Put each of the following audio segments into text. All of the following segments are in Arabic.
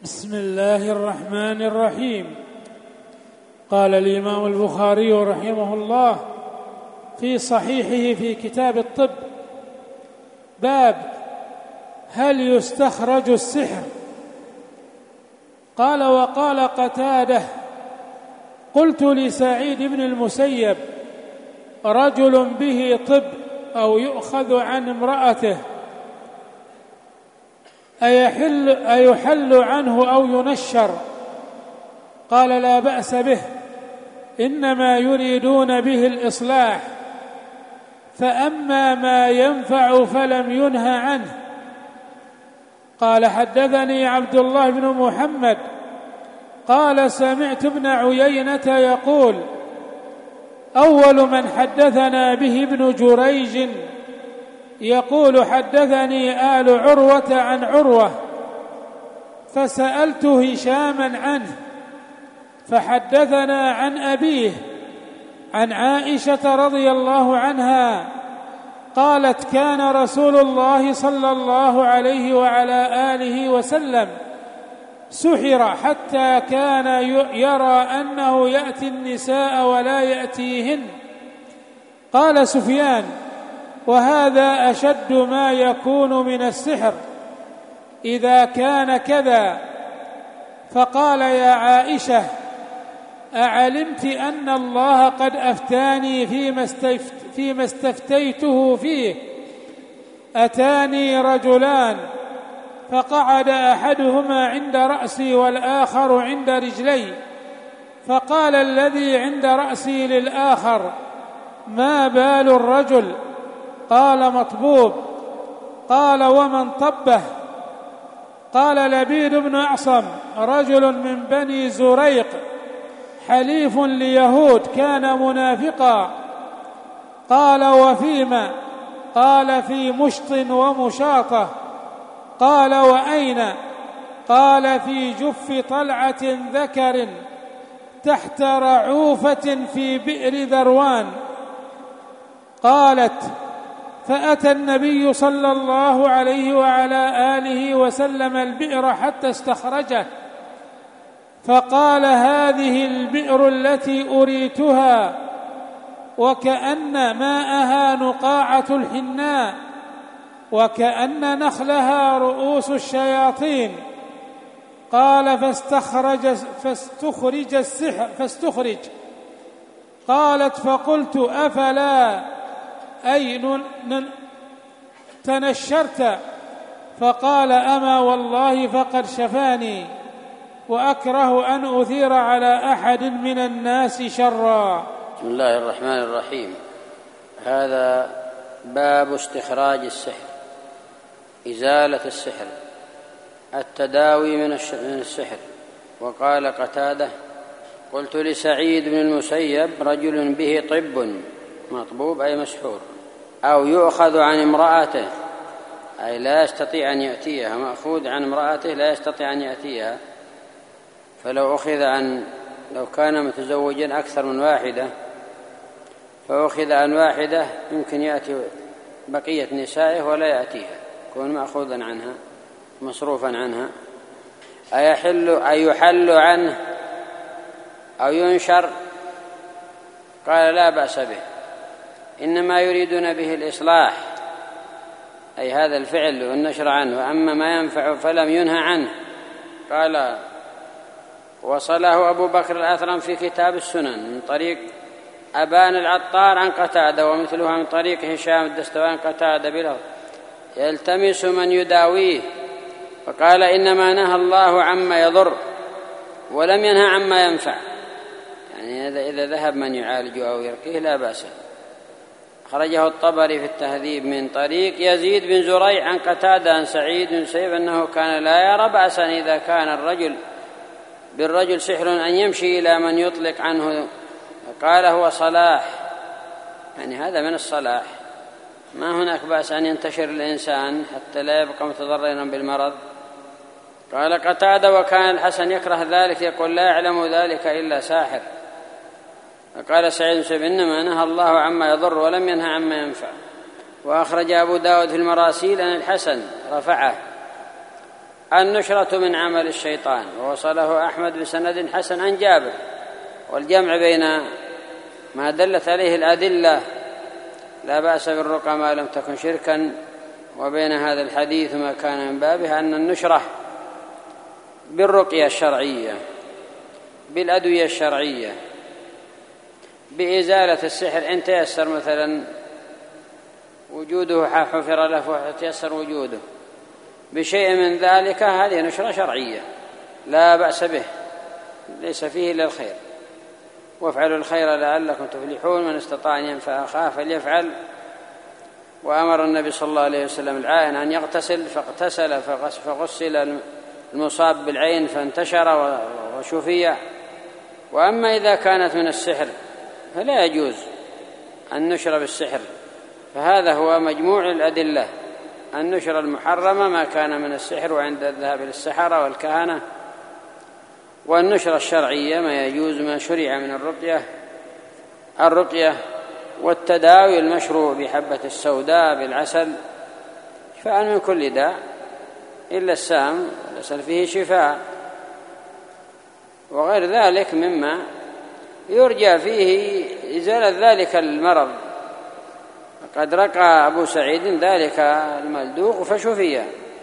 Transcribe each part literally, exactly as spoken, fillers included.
بسم الله الرحمن الرحيم. قال الإمام البخاري رحمه الله في صحيحه في كتاب الطب: باب هل يستخرج السحر؟ قال: وقال قتادة: قلت لسعيد بن المسيب: رجل به طب أو يؤخذ عن امرأته أيحل, أيحل عنه أو ينشر؟ قال: لا بأس به، إنما يريدون به الإصلاح، فأما ما ينفع فلم ينه عنه. قال: حدثني عبد الله بن محمد قال: سمعت ابن عيينة يقول: أول من حدثنا به ابن جريج يقول: حدثني آل عروة عن عروة، فسألت هشاما عنه فحدثنا عن أبيه عن عائشة رضي الله عنها قالت: كان رسول الله صلى الله عليه وعلى آله وسلم سحر حتى كان يرى أنه يأتي النساء ولا يأتيهن. قال سفيان: وهذا أشد ما يكون من السحر إذا كان كذا. فقال: يا عائشة، أعلمت أن الله قد أفتاني فيما, استفت فيما استفتيته فيه؟ أتاني رجلان فقعد أحدهما عند رأسي والآخر عند رجلي، فقال الذي عند رأسي للآخر: ما بال الرجل؟ قال: مطبوب. قال: ومن طبه؟ قال: لبيد بن أعصم، رجل من بني زريق، حليف ليهود، كان منافقا. قال: وفيما؟ قال: في مشط ومشاطة. قال: وأين؟ قال: في جف طلعة ذكر تحت رعوفة في بئر ذروان. قالت: فأتى النبي صلى الله عليه وعلى آله وسلم البئر حتى استخرجه، فقال: هذه البئر التي أريتها، وكأن ماءها نقاعة الحناء، وكأن نخلها رؤوس الشياطين. قال: فاستخرج, فاستخرج السحر فاستخرج. قالت: فقلت: أفلا أي تنشرت؟ فقال: أما والله فقد شفاني، وأكره أن أثير على أحد من الناس شرا. بسم الله الرحمن الرحيم. هذا باب استخراج السحر، إزالة السحر، التداوي من السحر. وقال قتادة: قلت لسعيد بن المسيب: رجل به طب، مطبوب أي مسحور، أو يؤخذ عن امرأته أي لا يستطيع أن يأتيها، مأخوذ عن امرأته لا يستطيع أن يأتيها. فلو أخذ عن لو كان متزوجا أكثر من واحدة فأخذ عن واحدة يمكن يأتي بقية نسائه ولا يأتيها، يكون مأخوذا عنها مصروفا عنها. أيحل أي يحل عنه أو ينشر؟ قال: لا بأس به، إنما يريدون به الإصلاح، أي هذا الفعل والنشر عنه. وأما ما ينفع فلم ينه عنه. قال: وصله أبو بكر الأثرم في كتاب السنن من طريق أبان العطار عن قتادة، ومثلها من طريق هشام الدستوائي قتادة بلفظ: يلتمس من يداويه. فقال: إنما نهى الله عما يضر ولم ينهى عما ينفع، يعني إذا ذهب من يعالجه أو يرقيه لا بأس. خرجه الطبري في التهذيب من طريق يزيد بن زريع عن قتادة عن سعيد بن المسيب أنه كان لا يرى بأسا إذا كان الرجل بالرجل سحر أن يمشي إلى من يطلق عنه. قال: هو صلاح، يعني هذا من الصلاح، ما هناك بأس أن ينتشر الإنسان حتى لا يبقى متضررا بالمرض. قال قتادة: وكان الحسن يكره ذلك، يقول: لا يعلم ذلك إلا ساحر. فقال سعيد بن المسيب: إنما نهى الله عما يضر ولم ينهى عما ينفع. وأخرج أبو داود في المراسيل أن الحسن رفعه: النشرة من عمل الشيطان، ووصله أحمد بسند حسن عن جابر. والجمع بين ما دلت عليه الأدلة لا بأس بالرقى ما لم تكن شركا، وبين هذا الحديث ما كان من بابه أن النشرة بالرقية الشرعية، بالأدوية الشرعية، بإزالة السحر إن تيسر مثلا وجوده حفر له وتيسر وجوده بشيء من ذلك، هذه نشرة شرعية لا بأس به، ليس فيه إلا الخير. وافعلوا الخير لعلكم تفلحون، من استطاع أن ينفع أخاه فليفعل. وأمر النبي صلى الله عليه وسلم العائن أن يغتسل فاغتسل فغسل المصاب بالعين فانتشر وشفي. وأما إذا كانت من السحر فلا يجوز النشر بالسحر، فهذا هو مجموع الأدلة. النشر المحرمة ما كان من السحر وعند الذهاب للسحرة والكهنة، والنشر الشرعية ما يجوز ما شرع من الرقية الرقية والتداوي المشروع بحبة السوداء بالعسل، شفاء من كل داء إلا السام، العسل فيه شفاء، وغير ذلك مما يرجى فيه إزالة ذلك المرض. قد رقى أبو سعيد ذلك الملدوغ فشفي.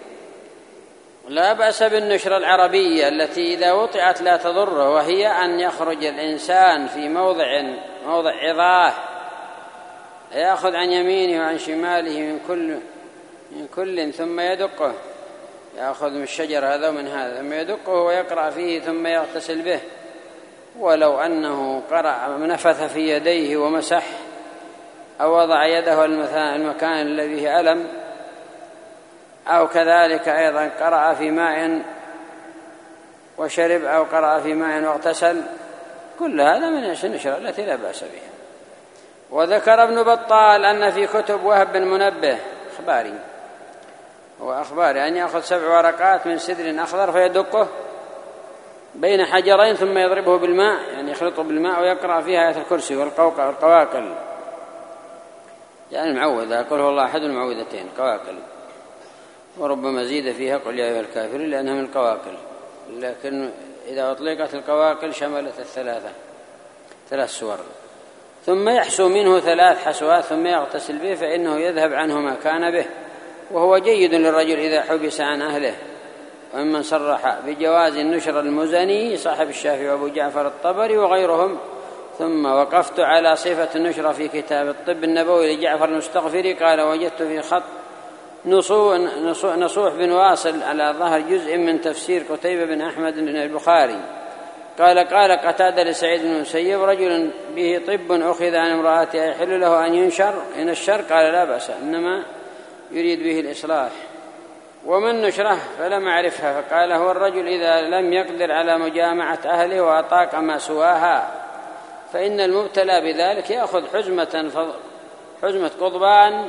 لا بأس بالنشرة العربية التي إذا وطئت لا تضره، وهي أن يخرج الإنسان في موضع موضع عظاه، يأخذ عن يمينه وعن شماله من كل من كل ثم يدقه، يأخذ من الشجر هذا ومن هذا ثم يدقه ويقرأ فيه ثم يغتسل به. ولو أنه قرأ نفث في يديه ومسح، أو وضع يده المكان الذي فيه ألم، أو كذلك أيضا قرأ في ماء وشرب، أو قرأ في ماء واغتسل، كل هذا من النشرة التي لا بأس بها. وذكر ابن بطال أن في كتب وهب بن منبه أخباري هو أخباري أن يأخذ سبع ورقات من سدر أخضر فيدقه بين حجرين ثم يضربه بالماء، يعني يخلطه بالماء ويقرأ فيها آية الكرسي والقوقع والقواقل، يعني المعوذة قل هو الله أحد المعوذتين قواقل، وربما زيد فيها قل يا أيها الكافرون لأنها من القواقل، لكن إذا أطلقت القواقل شملت الثلاثة ثلاث سور. ثم يحسو منه ثلاث حسوات ثم يغتسل به فإنه يذهب عنه ما كان به، وهو جيد للرجل إذا حبس عن أهله. وممن صرح بجواز النشر المزني صاحب الشافعي وأبو جعفر الطبري وغيرهم. ثم وقفت على صفة النشر في كتاب الطب النبوي لجعفر المستغفري قال وجدت في خط نصوح بن واصل على ظهر جزء من تفسير قتيبة بن أحمد بن البخاري قال قال قتادة لسعيد بن المسيب رجل به طب أخذ عن امرأته يحل له أن ينشر إن الشر قال لا بأس إنما يريد به الإصلاح. ومن نشره فلم أعرفها فقال هو الرجل إذا لم يقدر على مجامعة أهله وأطاق ما سواها، فإن المبتلى بذلك يأخذ حزمة حزمة قضبان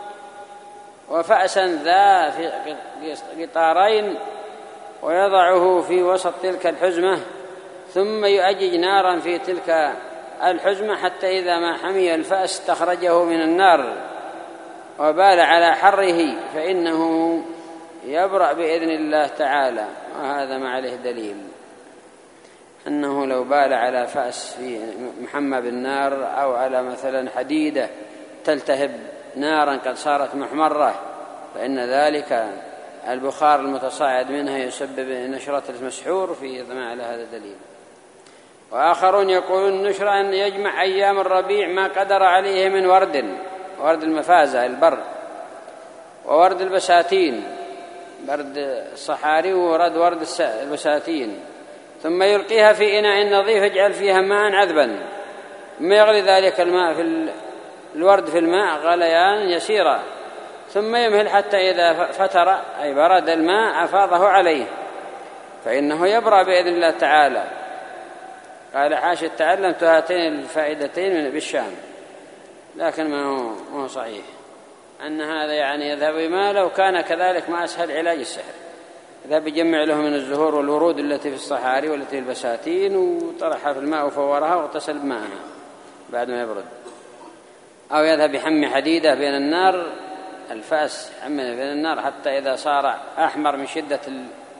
وفأسا ذا في قطارين ويضعه في وسط تلك الحزمة ثم يؤجج نارا في تلك الحزمة حتى إذا ما حمي الفأس استخرجه من النار وبال على حره فإنه يبرأ بإذن الله تعالى. وهذا ما عليه دليل أنه لو بال على فأس في محمى بالنار أو على مثلا حديدة تلتهب نارا قد صارت محمرة فإن ذلك البخار المتصاعد منها يسبب نشرة المسحور في ضمان على هذا الدليل. وآخرون يقولون النشرة أن يجمع أيام الربيع ما قدر عليه من ورد ورد المفازة البر وورد البساتين برد الصحاري وورد ورد البساتين ثم يلقيها في إناء نظيف يجعل فيها ماء عذبا ثم يغلي ذلك الماء في الورد في الماء غليان يسيرا ثم يمهل حتى إذا فتر أي برد الماء أفاضه عليه فإنه يبرأ بإذن الله تعالى. قال حاشا تعلمت هاتين الفائدتين من بالشام لكن ما هو, ما هو صحيح أن هذا يعني يذهب ما لو كان كذلك ما أسهل علاج السحر ذهب يجمع له من الزهور والورود التي في الصحاري والتي في البساتين وطرحها في الماء وفورها واغتسل بماءها بعد ما يبرد. أو يذهب يحمي حديدة بين النار الفأس يحمل بين النار حتى إذا صار أحمر من شدة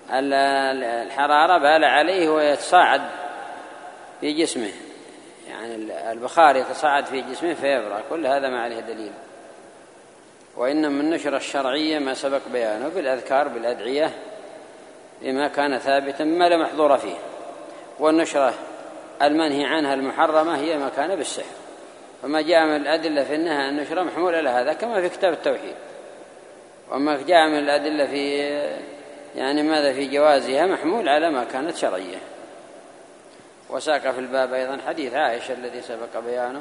الحرارة بال عليه ويتصاعد في جسمه، يعني البخار يتصاعد في جسمه فيبرأ، كل هذا ما عليه دليل. وإن من النشرة الشرعية ما سبق بيانه بالأذكار بالأدعية بما كان ثابتا ما لا محظور فيه، والنشرة المنهي عنها المحرمة هي ما كان بالسحر، وما جاء من الأدلة في أنها النشرة محمولة لهذا كما في كتاب التوحيد، وما جاء من الأدلة في يعني ماذا في جوازها محمول على ما كانت شرعية. وساق في الباب أيضا حديث عائشة الذي سبق بيانه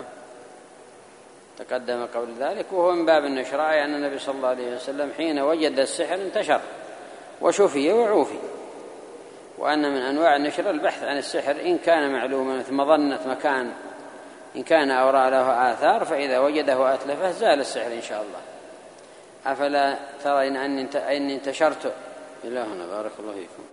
تقدم قبل ذلك، وهو من باب النشرة، يعني أن النبي صلى الله عليه وسلم حين وجد السحر انتشر وشفي وعوفي، وأن من أنواع النشر البحث عن السحر إن كان معلوما مثل مظنة مكان، إن كان أورى له آثار فإذا وجده أتلفه زال السحر إن شاء الله. أفلا ترين أني انتشرت إلى هنا؟ بارك الله فيكم.